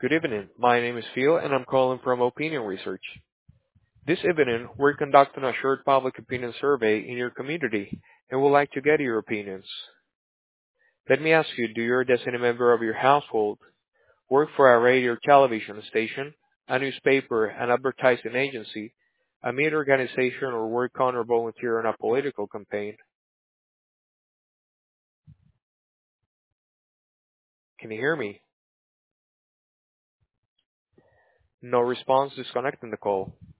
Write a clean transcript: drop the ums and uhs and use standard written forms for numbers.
Good evening. My name is Phil, and I'm calling from Opinion Research. This evening, we're conducting a short public opinion survey in your community, and would like to get your opinions. Let me ask you, do you or does any member of your household work for a radio or television station, a newspaper, an advertising agency, a media organization, or work on or volunteer on a political campaign? Can you hear me? No response, disconnecting the call.